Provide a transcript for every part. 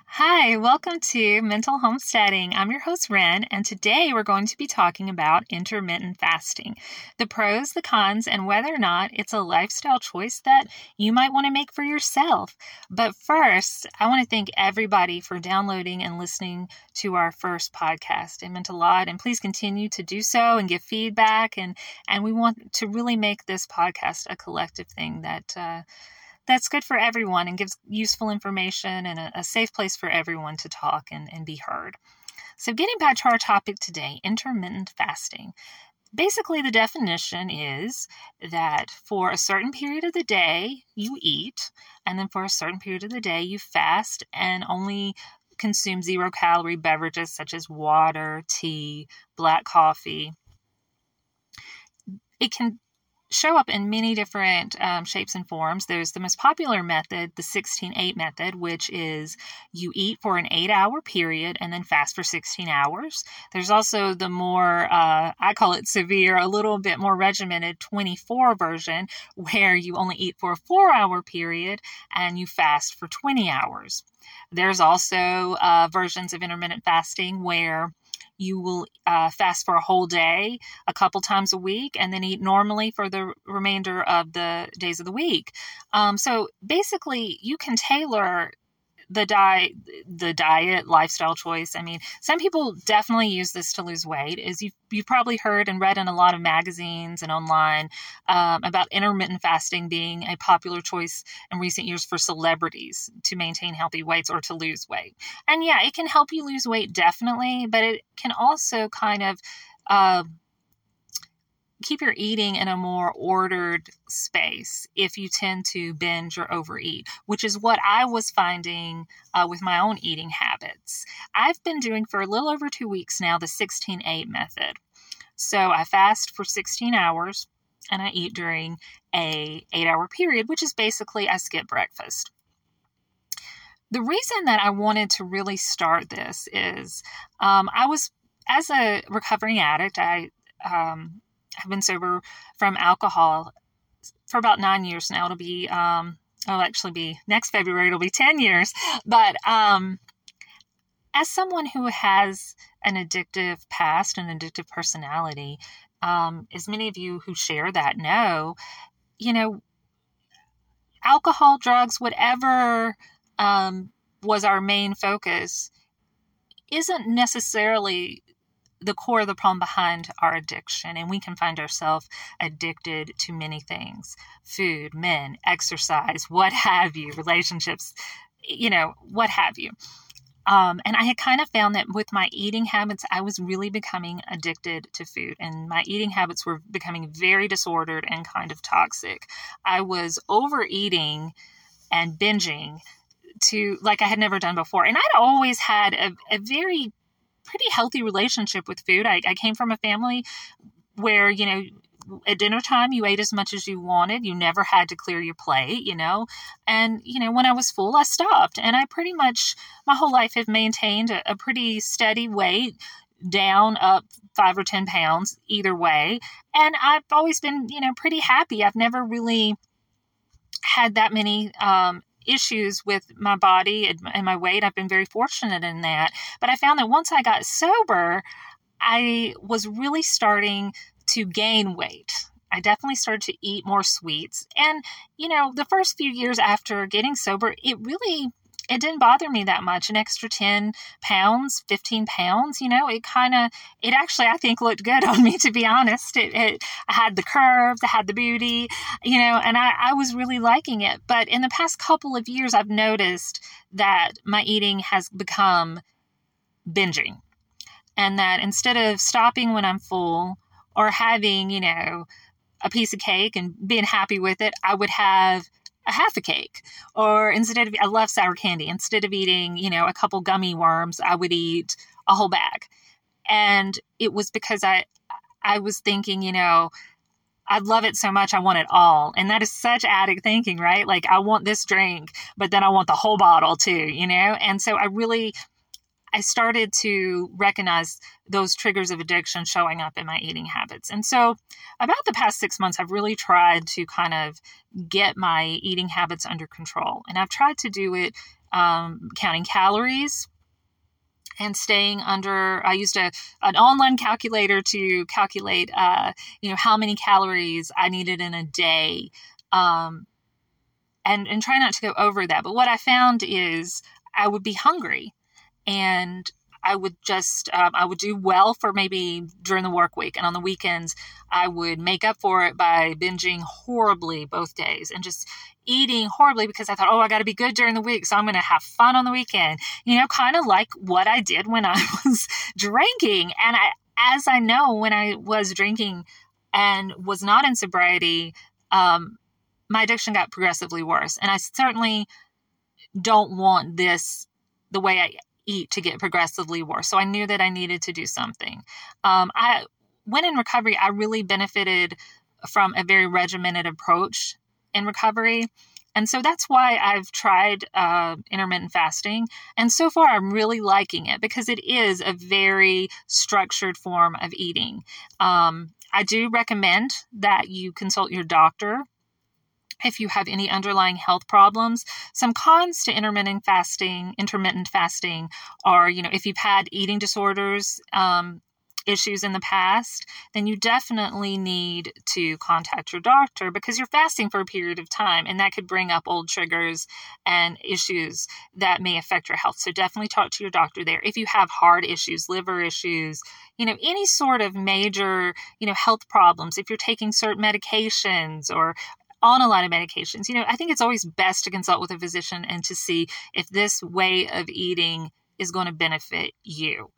Hi, welcome to Mental Homesteading. I'm your host, Ren, and today we're going to be talking about intermittent fasting, the pros, the cons, and whether or not it's a lifestyle choice that you might want to make for yourself. But first, I want to thank everybody for downloading and listening to our first podcast. It meant a lot, and please continue to do so and give feedback. And we want to really make this podcast a collective thing that's good for everyone and gives useful information and a safe place for everyone to talk and be heard. So getting back to our topic today, intermittent fasting. Basically, the definition is that for a certain period of the day, you eat, and then for a certain period of the day, you fast and only consume zero-calorie beverages such as water, tea, black coffee. It can show up in many different shapes and forms. There's the most popular method, the 16-8 method, which is you eat for an 8-hour period and then fast for 16 hours. There's also the more, I call it severe, a little bit more regimented 24 version, where you only eat for a 4-hour period and you fast for 20 hours. There's also versions of intermittent fasting where you will fast for a whole day a couple times a week and then eat normally for the remainder of the days of the week. So basically, you can tailor the diet lifestyle choice. I mean, some people definitely use this to lose weight. As you've probably heard and read in a lot of magazines and online about intermittent fasting being a popular choice in recent years for celebrities to maintain healthy weights or to lose weight. And yeah, it can help you lose weight definitely, but it can also kind of keep your eating in a more ordered space if you tend to binge or overeat, which is what I was finding with my own eating habits. I've been doing for a little over 2 weeks now the 16-8 method. So I fast for 16 hours and I eat during a 8-hour period, which is basically I skip breakfast. The reason that I wanted to really start this is as a recovering addict, I have been sober from alcohol for about 9 years now. It'll be, next February, it'll be 10 years. But as someone who has an addictive past, an addictive personality, as many of you who share that know, alcohol, drugs, whatever was our main focus isn't necessarily the core of the problem behind our addiction. And we can find ourselves addicted to many things: food, men, exercise, what have you, relationships, what have you. And I had kind of found that with my eating habits, I was really becoming addicted to food, and my eating habits were becoming very disordered and kind of toxic. I was overeating and binging to like I had never done before. And I'd always had a very pretty healthy relationship with food. I came from a family where, at dinner time, you ate as much as you wanted. You never had to clear your plate, and, when I was full, I stopped. And I pretty much my whole life have maintained a pretty steady weight, down, up 5 or 10 pounds either way. And I've always been, pretty happy. I've never really had that many, issues with my body and my weight. I've been very fortunate in that. But I found that once I got sober, I was really starting to gain weight. I definitely started to eat more sweets. And, the first few years after getting sober, it didn't bother me that much. An extra 10 pounds, 15 pounds, it actually, I think, looked good on me, to be honest. I had the curves, I had the booty, and I was really liking it. But in the past couple of years, I've noticed that my eating has become binging, and that instead of stopping when I'm full or having, a piece of cake and being happy with it, I would have a half a cake. Or I love sour candy. Instead of eating, a couple gummy worms, I would eat a whole bag. And it was because I was thinking, I love it so much, I want it all. And that is such addict thinking, right? Like, I want this drink, but then I want the whole bottle too, And so I started to recognize those triggers of addiction showing up in my eating habits. And so about the past 6 months, I've really tried to kind of get my eating habits under control. And I've tried to do it counting calories and staying under. I used an online calculator to calculate, how many calories I needed in a day, and try not to go over that. But what I found is I would be hungry, and I would just, I would do well for maybe during the work week. And on the weekends, I would make up for it by binging horribly both days and just eating horribly because I thought, I got to be good during the week, so I'm going to have fun on the weekend. Kind of like what I did when I was drinking. And as I know, when I was drinking and was not in sobriety, my addiction got progressively worse. And I certainly don't want the way I eat to get progressively worse. So I knew that I needed to do something. When in recovery, I really benefited from a very regimented approach in recovery. And so that's why I've tried intermittent fasting. And so far, I'm really liking it because it is a very structured form of eating. I do recommend that you consult your doctor if you have any underlying health problems. Some cons to intermittent fasting are, if you've had eating disorders, issues in the past, then you definitely need to contact your doctor because you're fasting for a period of time, and that could bring up old triggers and issues that may affect your health. So definitely talk to your doctor there. If you have heart issues, liver issues, any sort of major, health problems, if you're taking certain medications or on a lot of medications, I think it's always best to consult with a physician and to see if this way of eating is going to benefit you.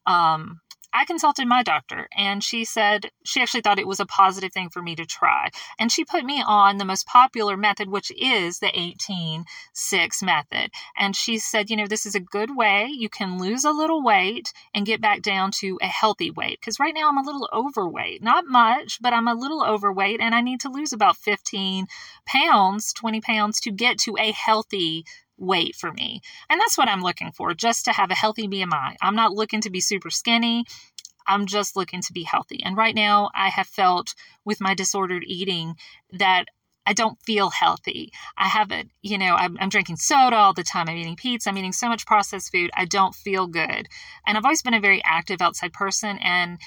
I consulted my doctor, and she said she actually thought it was a positive thing for me to try. And she put me on the most popular method, which is the 18-6 method. And she said, this is a good way. You can lose a little weight and get back down to a healthy weight. Because right now I'm a little overweight. Not much, but I'm a little overweight, and I need to lose about 15 pounds, 20 pounds to get to a healthy weight for me. And that's what I'm looking for, just to have a healthy BMI. I'm not looking to be super skinny. I'm just looking to be healthy. And right now I have felt with my disordered eating that I don't feel healthy. I haven't, I'm drinking soda all the time. I'm eating pizza. I'm eating so much processed food. I don't feel good. And I've always been a very active outside person. And,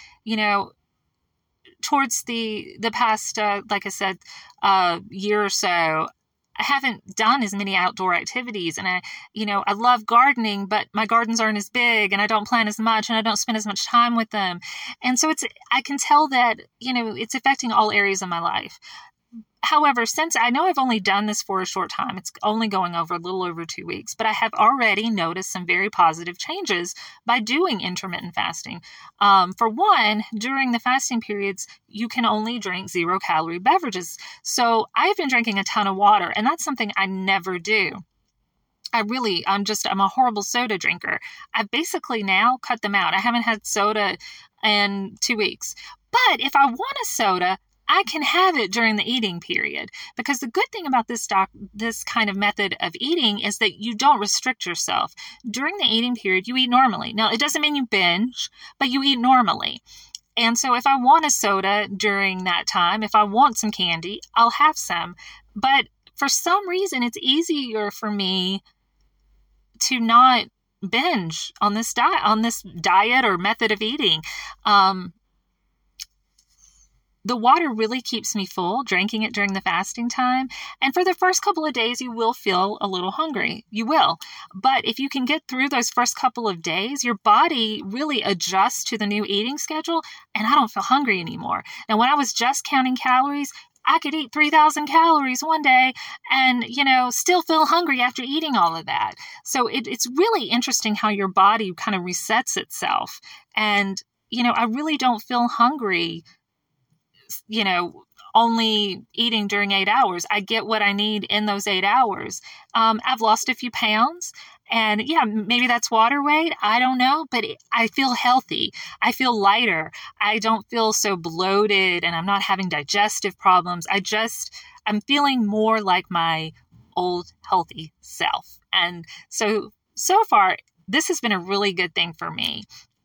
towards the past, like I said, year or so, I haven't done as many outdoor activities, and I love gardening, but my gardens aren't as big, and I don't plant as much, and I don't spend as much time with them. And so I can tell that, it's affecting all areas of my life. However, since I know I've only done this for a short time, it's only going over a little over 2 weeks, but I have already noticed some very positive changes by doing intermittent fasting. For one, during the fasting periods, you can only drink 0-calorie beverages. So I've been drinking a ton of water, and that's something I never do. I'm a horrible soda drinker. I've basically now cut them out. I haven't had soda in 2 weeks. But if I want a soda, I can have it during the eating period, because the good thing about this kind of method of eating is that you don't restrict yourself. During the eating period, you eat normally. Now, it doesn't mean you binge, but you eat normally. And so if I want a soda during that time, if I want some candy, I'll have some. But for some reason, it's easier for me to not binge on this diet or method of eating. The water really keeps me full, drinking it during the fasting time. And for the first couple of days, you will feel a little hungry. You will. But if you can get through those first couple of days, your body really adjusts to the new eating schedule, and I don't feel hungry anymore. Now, when I was just counting calories, I could eat 3,000 calories one day and, still feel hungry after eating all of that. So it's really interesting how your body kind of resets itself. And, I really don't feel hungry only eating during 8 hours. I get what I need in those 8 hours. I've lost a few pounds, and maybe that's water weight. I don't know, but I feel healthy. I feel lighter. I don't feel so bloated, and I'm not having digestive problems. I'm feeling more like my old healthy self. And so far, this has been a really good thing for me.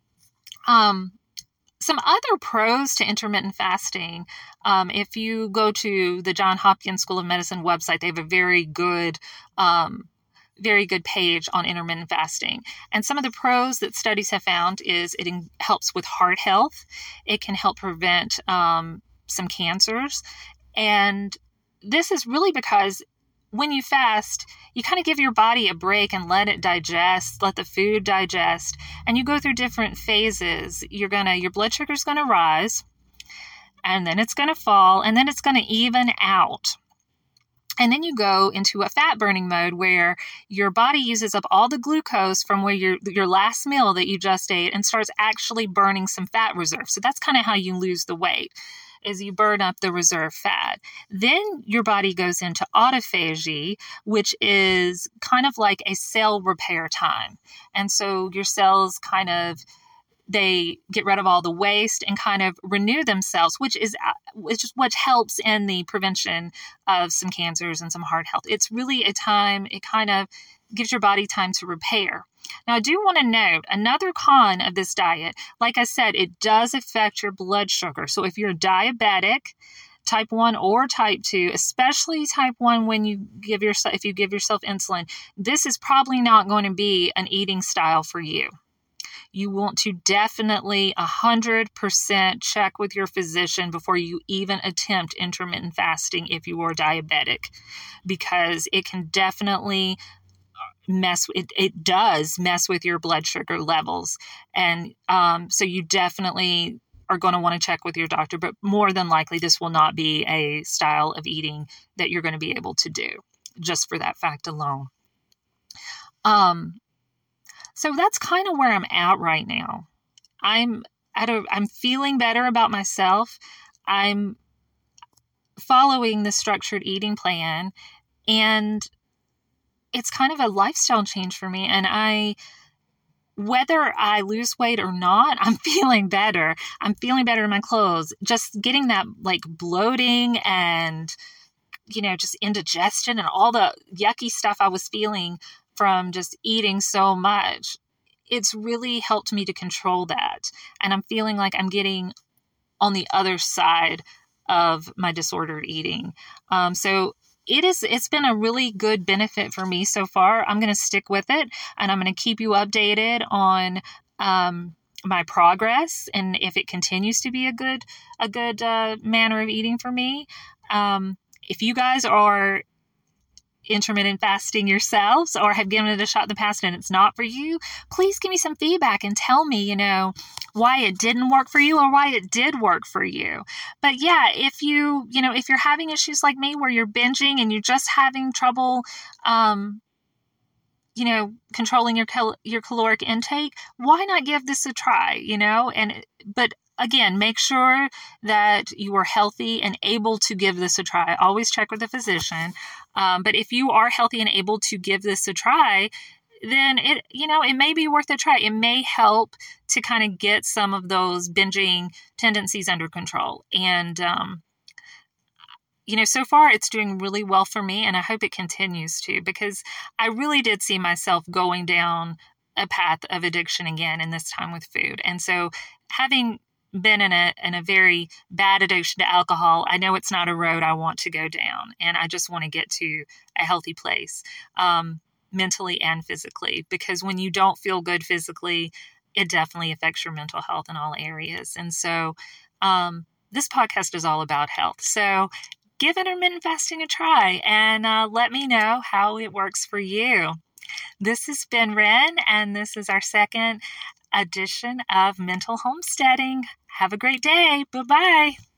Some other pros to intermittent fasting, if you go to the Johns Hopkins School of Medicine website, they have a very good very good page on intermittent fasting. And some of the pros that studies have found is it helps with heart health. It can help prevent some cancers. And this is really because when you fast, you kind of give your body a break and let it digest, let the food digest, and you go through different phases. Your blood sugar is going to rise, and then it's going to fall, and then it's going to even out. And then you go into a fat burning mode where your body uses up all the glucose from where your last meal that you just ate and starts actually burning some fat reserve. So that's kind of how you lose the weight, is you burn up the reserve fat. Then your body goes into autophagy, which is kind of like a cell repair time. And so your cells they get rid of all the waste and kind of renew themselves, which is what helps in the prevention of some cancers and some heart health. It's really a time, it kind of gives your body time to repair. Now, I do want to note another con of this diet. Like I said, it does affect your blood sugar. So if you're diabetic, type 1 or type 2, especially type 1 if you give yourself insulin, this is probably not going to be an eating style for you. You want to definitely 100% check with your physician before you even attempt intermittent fasting if you are diabetic, because it can definitely it does mess with your blood sugar levels. And so you definitely are going to want to check with your doctor, but more than likely this will not be a style of eating that you're going to be able to do just for that fact alone. So that's kind of where I'm at right now. I'm feeling better about myself. I'm following the structured eating plan, and it's kind of a lifestyle change for me. And whether I lose weight or not, I'm feeling better. I'm feeling better in my clothes. Just getting that like bloating and, just indigestion and all the yucky stuff I was feeling from just eating so much, it's really helped me to control that. And I'm feeling like I'm getting on the other side of my disordered eating. So it's been a really good benefit for me so far. I'm going to stick with it, and I'm going to keep you updated on my progress and if it continues to be a good manner of eating for me. If you guys are intermittent fasting yourselves or have given it a shot in the past and it's not for you, please give me some feedback and tell me, why it didn't work for you or why it did work for you. But yeah, if you're having issues like me where you're binging and you're just having trouble, controlling your caloric intake, why not give this a try, but again, make sure that you are healthy and able to give this a try. Always check with a physician. But if you are healthy and able to give this a try, then it may be worth a try. It may help to kind of get some of those binging tendencies under control. And, so far it's doing really well for me, and I hope it continues to, because I really did see myself going down a path of addiction again, and this time with food. And so having been in a very bad addiction to alcohol, I know it's not a road I want to go down, and I just want to get to a healthy place, mentally and physically, because when you don't feel good physically, it definitely affects your mental health in all areas. And so this podcast is all about health. So give intermittent fasting a try and let me know how it works for you. This has been Ren, and this is our second edition of Mental Homesteading. Have a great day. Bye-bye.